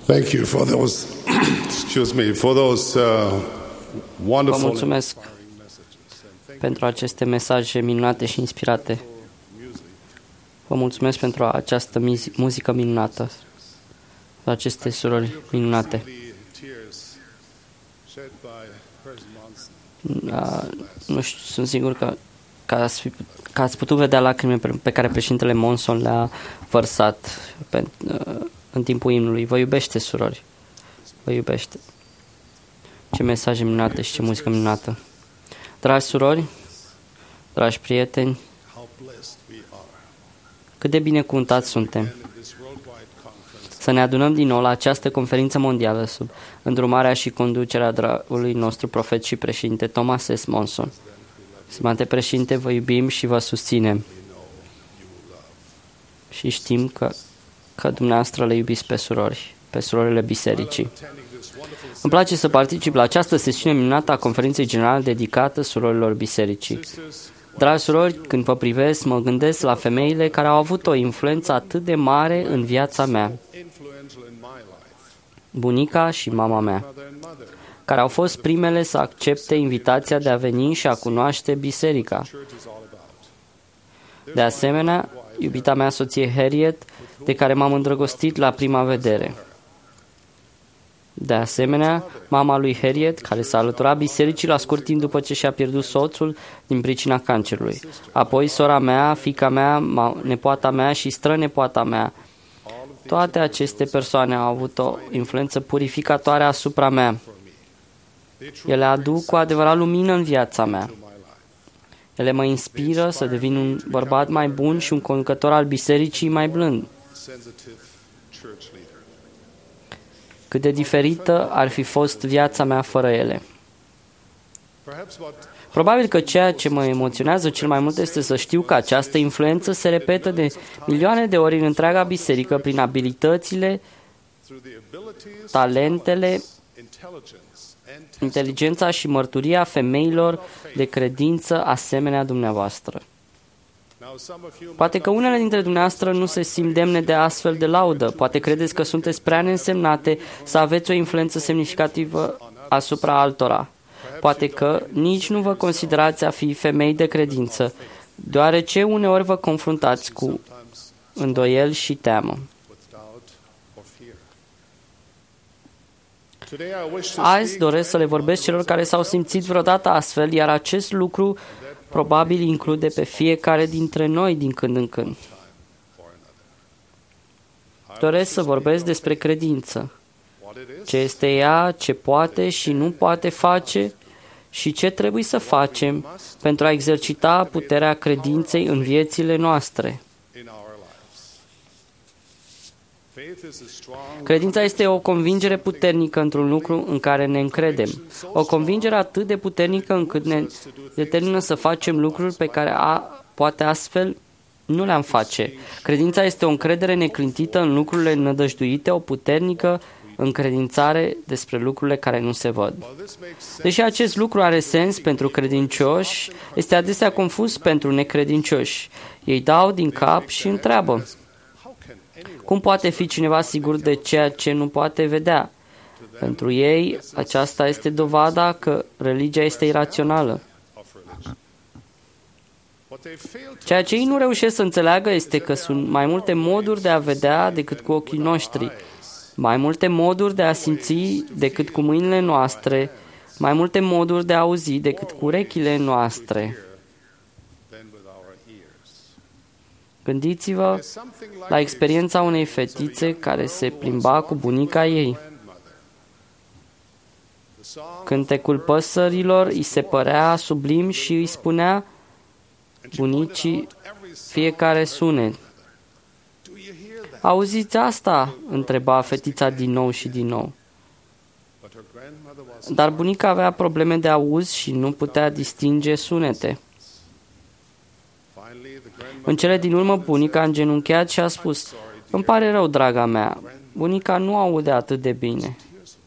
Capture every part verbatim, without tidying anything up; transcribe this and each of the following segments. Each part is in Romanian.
Thank you for those, excuse me, for those uh, Vă wonderful mulțumesc pentru aceste mesaje minunate și inspirate. Vă mulțumesc pentru această mizi- muzică minunată, pentru aceste surori minunate. Da, nu știu, sunt sigur că, că, ați, fi, că ați putut vedea lacrimile pe, pe care președintele Monson le-a vărsat pe, în timpul imnului. Vă iubește, surori. Vă iubește. Ce mesaje minunate și ce muzică minunată. Dragi surori, dragi prieteni, cât de binecuvântați suntem să ne adunăm din nou la această conferință mondială sub îndrumarea și conducerea dragului nostru profet și președinte Thomas S. Monson. Stimate președinte, vă iubim și vă susținem. Și știm că, că dumneavoastră le iubiți pe surori, pe surorile bisericii. Îmi place să particip la această sesiune minunată a conferinței generale dedicată surorilor bisericii. Dragi surori, când vă privesc, mă gândesc la femeile care au avut o influență atât de mare în viața mea. Bunica și mama mea, care au fost primele să accepte invitația de a veni și a cunoaște biserica. De asemenea, iubita mea soție Harriet, de care m-am îndrăgostit la prima vedere. De asemenea, mama lui Harriet, care s-a alăturat bisericii la scurt timp după ce și-a pierdut soțul din pricina cancerului. Apoi sora mea, fiica mea, nepoata mea și strănepoata mea. Toate aceste persoane au avut o influență purificatoare asupra mea. Ele aduc cu adevărat lumină în viața mea. Ele mă inspiră să devin un bărbat mai bun și un conducător al bisericii mai blând. Cât de diferită ar fi fost viața mea fără ele. Probabil că ceea ce mă emoționează cel mai mult este să știu că această influență se repetă de milioane de ori în întreaga biserică prin abilitățile, talentele, inteligența și mărturia femeilor de credință asemenea dumneavoastră. Poate că unele dintre dumneavoastră nu se simt demne de astfel de laudă. Poate credeți că sunteți prea neînsemnate să aveți o influență semnificativă asupra altora. Poate că nici nu vă considerați a fi femei de credință, deoarece uneori vă confruntați cu îndoieli și teamă. Azi doresc să le vorbesc celor care s-au simțit vreodată astfel, iar acest lucru probabil include pe fiecare dintre noi din când în când. Doresc să vorbesc despre credință. Ce este ea, ce poate și nu poate face și ce trebuie să facem pentru a exercita puterea credinței în viețile noastre. Credința este o convingere puternică într-un lucru în care ne încredem. O convingere atât de puternică încât ne determină să facem lucruri pe care a, poate astfel nu le-am face. Credința este o încredere neclintită în lucrurile nădăjduite, o puternică încredințare despre lucrurile care nu se văd. Deși acest lucru are sens pentru credincioși, este adesea confuz pentru necredincioși. Ei dau din cap și întreabă: cum poate fi cineva sigur de ceea ce nu poate vedea? Pentru ei, aceasta este dovada că religia este irațională. Ceea ce ei nu reușesc să înțeleagă este că sunt mai multe moduri de a vedea decât cu ochii noștri, mai multe moduri de a simți decât cu mâinile noastre, mai multe moduri de a auzi decât cu urechile noastre. Gândiți-vă la experiența unei fetițe care se plimba cu bunica ei. Cântecul păsărilor îi se părea sublim și îi spunea bunicii fiecare sunet. Auziți asta? Întreba fetița din nou și din nou. Dar bunica avea probleme de auz și nu putea distinge sunete. În cele din urmă, bunica a îngenunchiat și a spus: îmi pare rău, draga mea, bunica nu aude atât de bine.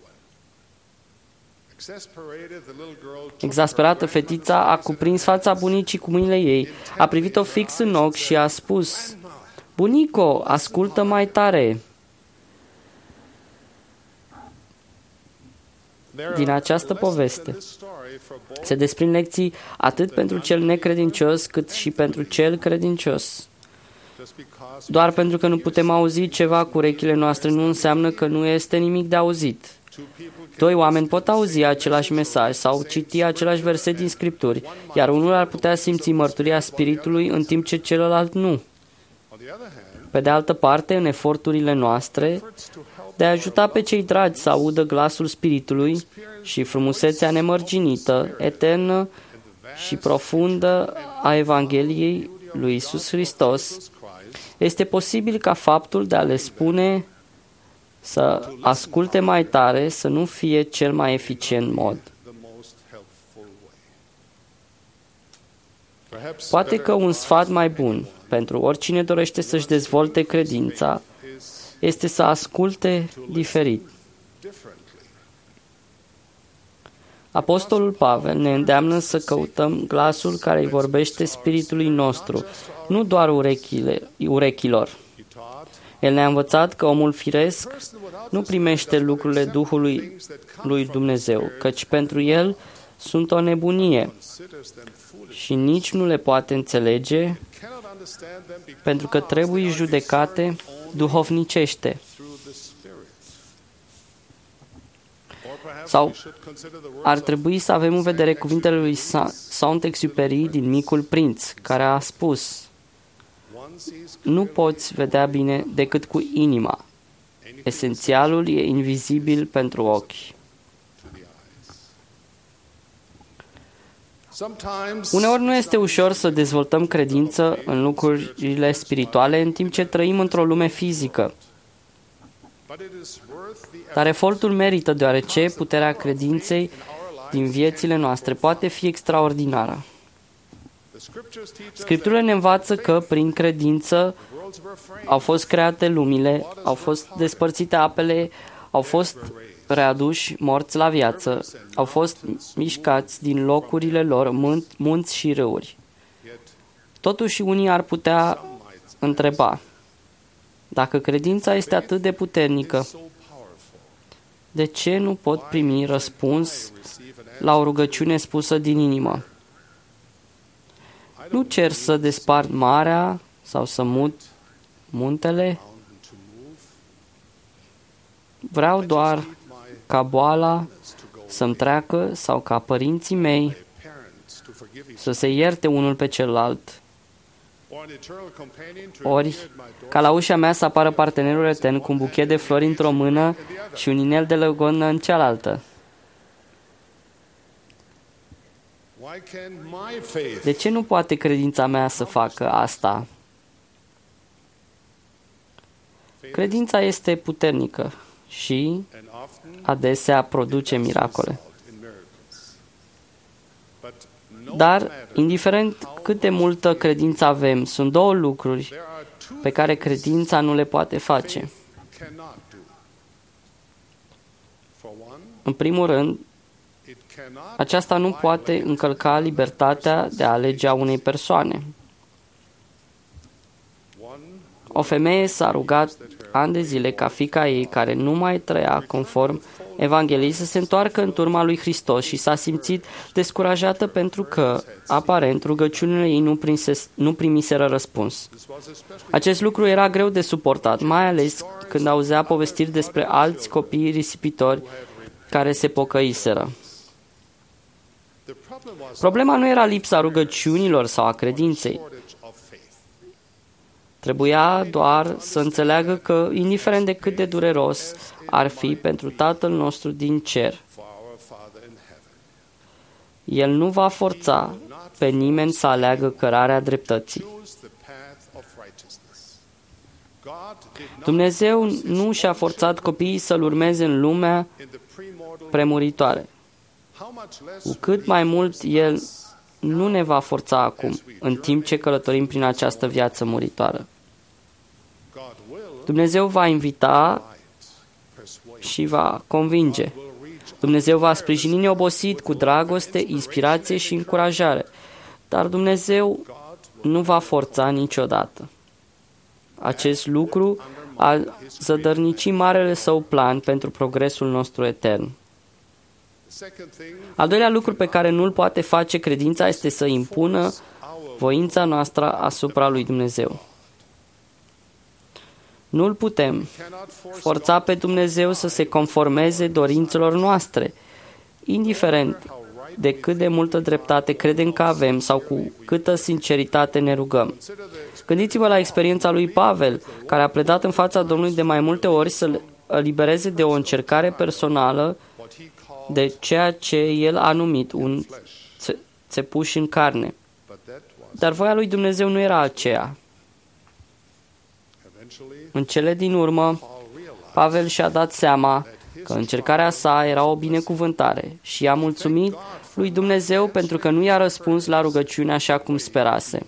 Exasperată, fetița a cuprins fața bunicii cu mâinile ei, a privit-o fix în ochi și a spus: bunico, ascultă mai tare! Din această poveste se desprind lecții atât pentru cel necredincios cât și pentru cel credincios. Doar pentru că nu putem auzi ceva cu urechile noastre nu înseamnă că nu este nimic de auzit. Doi oameni pot auzi același mesaj sau citi același verset din Scripturi, iar unul ar putea simți mărturia Spiritului în timp ce celălalt nu. Pe de altă parte, în eforturile noastre de a ajuta pe cei dragi să audă glasul Spiritului și frumusețea nemărginită, eternă și profundă a Evangheliei lui Iisus Hristos, este posibil ca faptul de a le spune să asculte mai tare să nu fie cel mai eficient mod. Poate că un sfat mai bun pentru oricine dorește să-și dezvolte credința este să asculte diferit. Apostolul Pavel ne îndeamnă să căutăm glasul care îi vorbește spiritului nostru, nu doar urechile, urechilor. El ne-a învățat că omul firesc nu primește lucrurile Duhului lui Dumnezeu, căci pentru el sunt o nebunie și nici nu le poate înțelege pentru că trebuie judecate duhovnicește. Sau ar trebui să avem în vedere cuvintele lui Saint-Exupéry din Micul Prinț, care a spus: nu poți vedea bine decât cu inima. Esențialul e invizibil pentru ochi. Uneori nu este ușor să dezvoltăm credință în lucrurile spirituale în timp ce trăim într-o lume fizică. Dar efortul merită, deoarece puterea credinței din viețile noastre poate fi extraordinară. Scripturile ne învață că, prin credință, au fost create lumile, au fost despărțite apele, au fost readuși morți la viață, au fost mișcați din locurile lor munți și râuri. Totuși, unii ar putea întreba: dacă credința este atât de puternică, de ce nu pot primi răspuns la o rugăciune spusă din inimă? Nu cer să despart marea sau să mut muntele. Vreau doar ca boala să-mi treacă sau ca părinții mei să se ierte unul pe celălalt. Ori, ca la ușa mea să apară partenerul etern cu un buchet de flori într-o mână și un inel de lăgonă în cealaltă. De ce nu poate credința mea să facă asta? Credința este puternică și adesea produce miracole. Dar, indiferent cât de multă credință avem, sunt două lucruri pe care credința nu le poate face. În primul rând, aceasta nu poate încălca libertatea de a alege a unei persoane. O femeie s-a rugat ani de zile ca fiica ei, care nu mai trăia conform Evangheliei, să se întoarcă în turma lui Hristos și s-a simțit descurajată pentru că, aparent, rugăciunile ei nu, prinses, nu primiseră răspuns. Acest lucru era greu de suportat, mai ales când auzea povestiri despre alți copii risipitori care se pocăiseră. Problema nu era lipsa rugăciunilor sau a credinței. Trebuia doar să înțeleagă că, indiferent de cât de dureros ar fi pentru Tatăl nostru din cer, El nu va forța pe nimeni să aleagă cărarea dreptății. Dumnezeu nu și-a forțat copiii să-L urmeze în lumea premuritoare. Cu cât mai mult El nu ne va forța acum, în timp ce călătorim prin această viață muritoare. Dumnezeu va invita și va convinge. Dumnezeu va sprijini neobosit cu dragoste, inspirație și încurajare. Dar Dumnezeu nu va forța niciodată. Acest lucru a zădărnicit marele său plan pentru progresul nostru etern. Al doilea lucru pe care nu-l poate face credința este să impună voința noastră asupra lui Dumnezeu. Nu-l putem forța pe Dumnezeu să se conformeze dorințelor noastre, indiferent de cât de multă dreptate credem că avem sau cu câtă sinceritate ne rugăm. Gândiți-vă la experiența lui Pavel, care a pledat în fața Domnului de mai multe ori să-l elibereze de o încercare personală de ceea ce el a numit un țepuș în carne. Dar voia lui Dumnezeu nu era aceea. În cele din urmă, Pavel și-a dat seama că încercarea sa era o binecuvântare și i-a mulțumit lui Dumnezeu pentru că nu i-a răspuns la rugăciune așa cum sperase.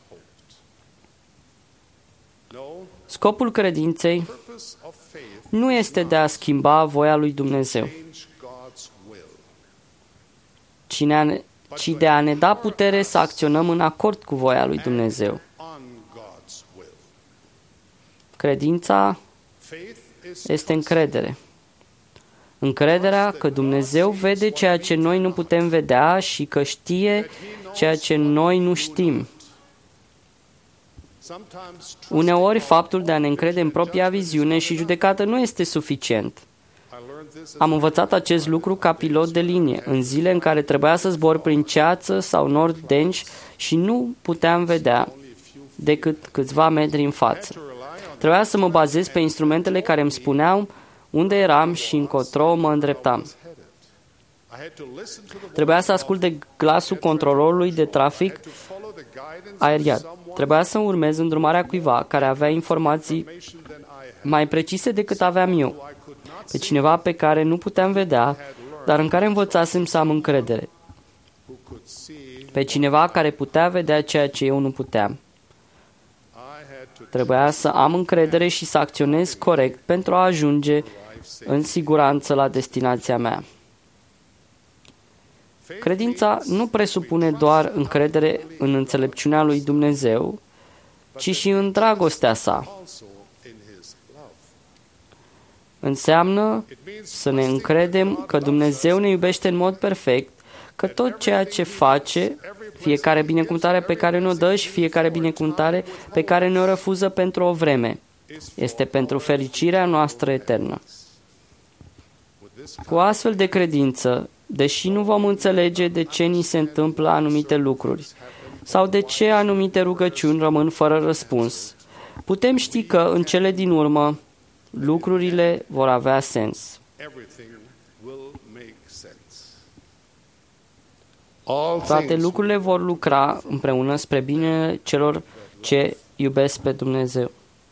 Scopul credinței nu este de a schimba voia lui Dumnezeu, ci, ne, ci de a ne da putere să acționăm în acord cu voia lui Dumnezeu. Credința este încredere. Încrederea că Dumnezeu vede ceea ce noi nu putem vedea și că știe ceea ce noi nu știm. Uneori, faptul de a ne încrede în propria viziune și judecată nu este suficient. Am învățat acest lucru ca pilot de linie, în zile în care trebuia să zbor prin ceață sau nori denși și nu puteam vedea decât câțiva metri în față. Trebuia să mă bazez pe instrumentele care îmi spuneau unde eram și încotro mă îndreptam. Trebuia să ascult de glasul controlorului de trafic aerian. Trebuia să urmez îndrumarea cuiva care avea informații mai precise decât aveam eu, pe cineva pe care nu puteam vedea, dar în care învățasem să am încredere, pe cineva care putea vedea ceea ce eu nu puteam. Trebuia să am încredere și să acționez corect pentru a ajunge în siguranță la destinația mea. Credința nu presupune doar încredere în înțelepciunea lui Dumnezeu, ci și în dragostea sa. Înseamnă să ne încredem că Dumnezeu ne iubește în mod perfect, că tot ceea ce face, fiecare binecuvântare pe care ne-o dă și fiecare binecuvântare pe care ne-o refuză pentru o vreme, este pentru fericirea noastră eternă. Cu astfel de credință, deși nu vom înțelege de ce ni se întâmplă anumite lucruri sau de ce anumite rugăciuni rămân fără răspuns, putem ști că, în cele din urmă, lucrurile vor avea sens. Toate lucrurile vor lucra împreună spre binele celor ce iubesc pe Dumnezeu.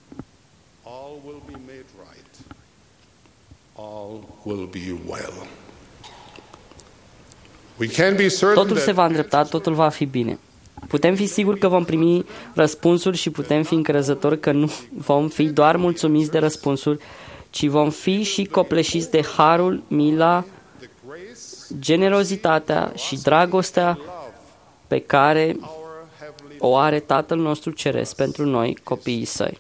Totul se va îndrepta, totul va fi bine. Putem fi siguri că vom primi răspunsuri și putem fi încrezători că nu vom fi doar mulțumiți de răspunsuri, ci vom fi și copleșiți de harul, mila, generozitatea și dragostea pe care o are Tatăl nostru Ceresc pentru noi, copiii Săi.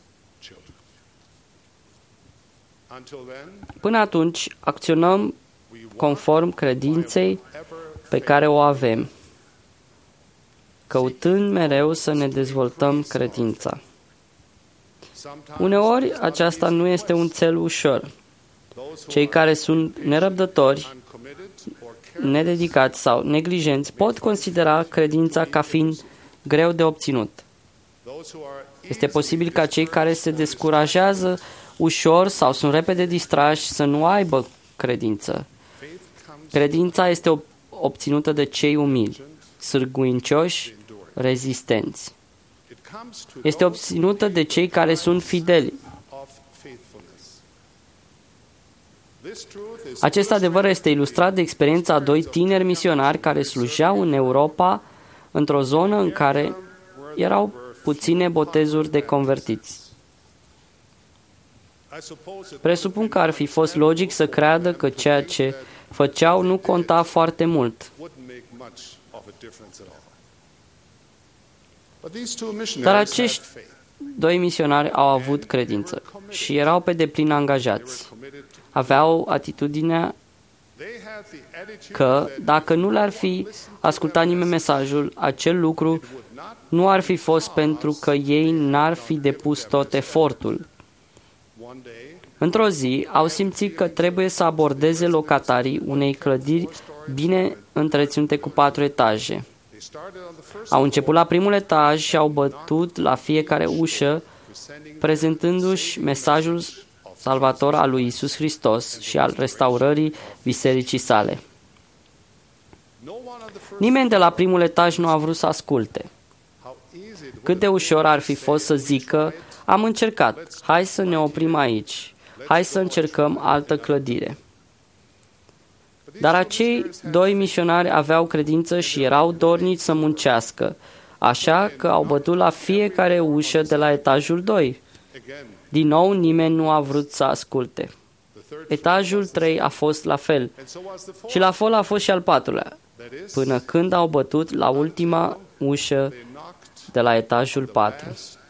Până atunci, acționăm conform credinței pe care o avem, căutând mereu să ne dezvoltăm credința. Uneori, aceasta nu este un cel ușor. Cei care sunt nerăbdători, nededicați sau neglijenți pot considera credința ca fiind greu de obținut. Este posibil ca cei care se descurajează ușor sau sunt repede distrași să nu aibă credință. Credința este obținută de cei umili, sârguincioși, rezistenți. Este obținută de cei care sunt fideli. Acest adevăr este ilustrat de experiența a doi tineri misionari care slujeau în Europa, într-o zonă în care erau puține botezuri de convertiți. Presupun că ar fi fost logic să creadă că ceea ce făceau nu conta foarte mult. Dar acești doi misionari au avut credință și erau pe deplin angajați. Aveau atitudinea că dacă nu le-ar fi ascultat nimeni mesajul, acel lucru nu ar fi fost pentru că ei n-ar fi depus tot efortul. Într-o zi, au simțit că trebuie să abordeze locatarii unei clădiri bine întreținute cu patru etaje. Au început la primul etaj și au bătut la fiecare ușă, prezentându-și mesajul salvator al lui Iisus Hristos și al restaurării bisericii sale. Nimeni de la primul etaj nu a vrut să asculte. Cât de ușor ar fi fost să zică, am încercat, hai să ne oprim aici, hai să încercăm altă clădire. Dar acei doi misionari aveau credință și erau dornici să muncească, așa că au bătut la fiecare ușă de la etajul doi. Din nou, nimeni nu a vrut să asculte. Etajul trei a fost la fel și la fel a fost și al patrulea, până când au bătut la ultima ușă de la etajul patru.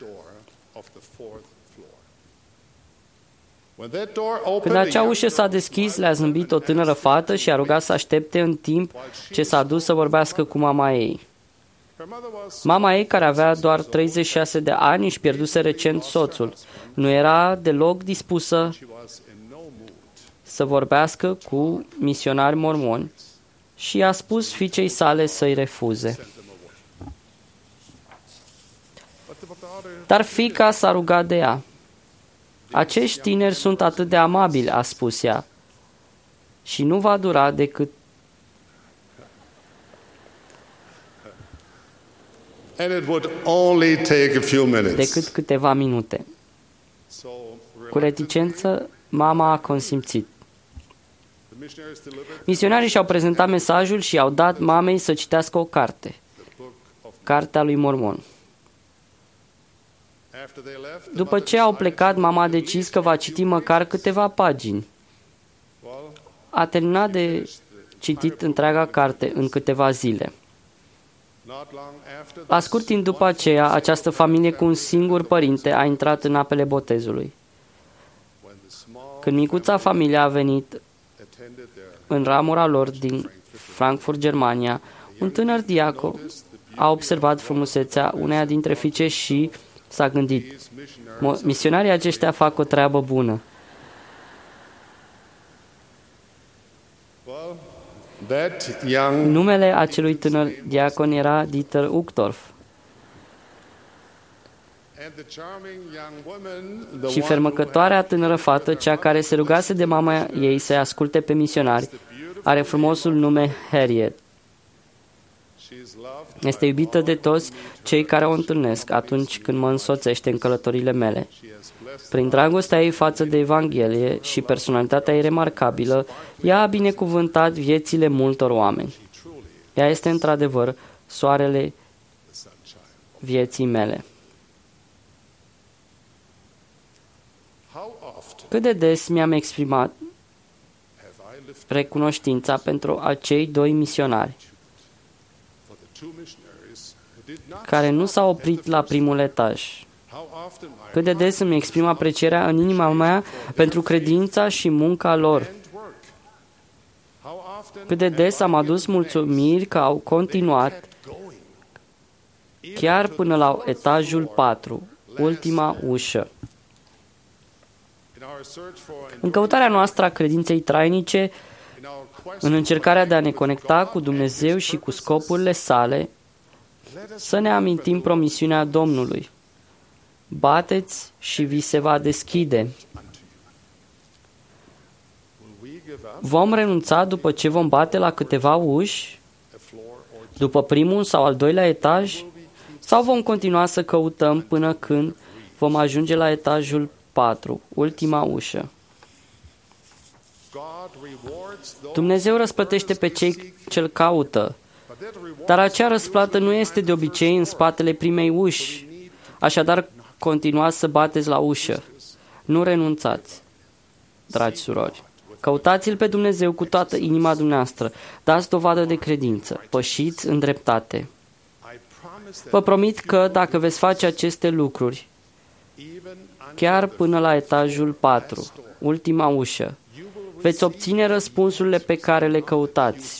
Când acea ușă s-a deschis, le-a zâmbit o tânără fată și a rugat să aștepte în timp ce s-a dus să vorbească cu mama ei. Mama ei, care avea doar treizeci și șase de ani, își pierduse recent soțul. Nu era deloc dispusă să vorbească cu misionari mormoni și i-a spus fiicei sale să-i refuze. Dar fiica s-a rugat de ea. Acești tineri sunt atât de amabili, a spus ea, și nu va dura decât And it would only take a few minutes. decât câteva minute. Cu reticență, mama a consimțit. Misionarii și-au prezentat mesajul și i-au dat mamei să citească o carte, Cartea lui Mormon. După ce au plecat, mama a decis că va citi măcar câteva pagini. A terminat de citit întreaga carte în câteva zile. La scurt timp după aceea, această familie cu un singur părinte a intrat în apele botezului. Când micuța familie a venit în ramura lor din Frankfurt, Germania, un tânăr diacon a observat frumusețea uneia dintre fiice și s-a gândit, misionarii aceștia fac o treabă bună. Numele acelui tânăr diacon era Dieter Uchtdorf. Și fermecătoarea tânără fată, cea care se rugase de mama ei să-i asculte pe misionari, are frumosul nume Harriet. Este iubită de toți cei care o întâlnesc atunci când mă însoțește în călătorile mele. Prin dragostea ei față de Evanghelie și personalitatea ei remarcabilă, ea a binecuvântat viețile multor oameni. Ea este într-adevăr soarele vieții mele. Cât de des mi-am exprimat recunoștința pentru acei doi misionari care nu s-au oprit la primul etaj. Cât de des îmi exprim aprecierea în inima mea pentru credința și munca lor. Cât de des am adus mulțumiri că au continuat chiar până la etajul patru, ultima ușă. În căutarea noastră a credinței trainice, în încercarea de a ne conecta cu Dumnezeu și cu scopurile sale, să ne amintim promisiunea Domnului. Bateți și vi se va deschide. Vom renunța după ce vom bate la câteva uși, după primul sau al doilea etaj, sau vom continua să căutăm până când vom ajunge la etajul patru, ultima ușă. Dumnezeu răsplătește pe cei ce-L caută, dar acea răsplată nu este de obicei în spatele primei uși, așadar continuați să bateți la ușă. Nu renunțați, dragi surori. Căutați-L pe Dumnezeu cu toată inima dumneavoastră, dați dovadă de credință, pășiți în dreptate. Vă promit că dacă veți face aceste lucruri, chiar până la etajul patru, ultima ușă, veți obține răspunsurile pe care le căutați.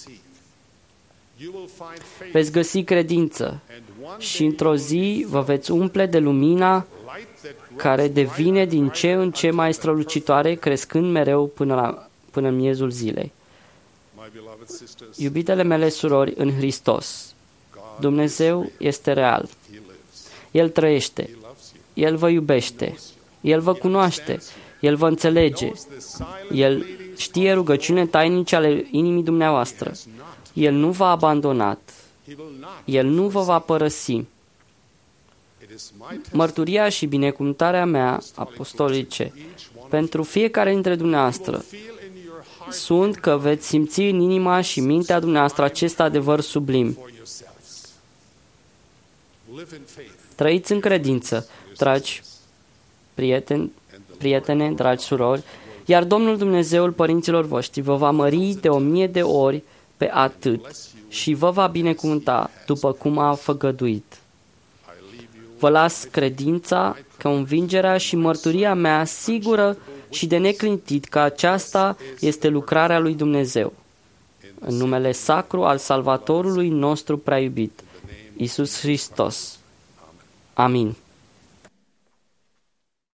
Veți găsi credință și într-o zi vă veți umple de lumina care devine din ce în ce mai strălucitoare, crescând mereu până, la, până în miezul zilei. Iubitele mele surori în Hristos, Dumnezeu este real. El trăiește. El vă iubește. El vă cunoaște. El vă înțelege. El știe rugăciunile tainice ale inimii dumneavoastră. El nu v-a abandonat. El nu vă va părăsi. Mărturia și binecuvântarea mea apostolice pentru fiecare dintre dumneavoastră sunt că veți simți în inima și mintea dumneavoastră acest adevăr sublim. Trăiți în credință, dragi prieteni, prietene, dragi surori, iar Domnul Dumnezeul părinților voștri vă va mări de o mie de ori pe atât și vă va binecuvânta după cum a făgăduit. Vă las credința, convingerea și mărturia mea sigură și de neclintit că aceasta este lucrarea lui Dumnezeu. În numele sacru al Salvatorului nostru prea iubit, Iisus Hristos. Amin.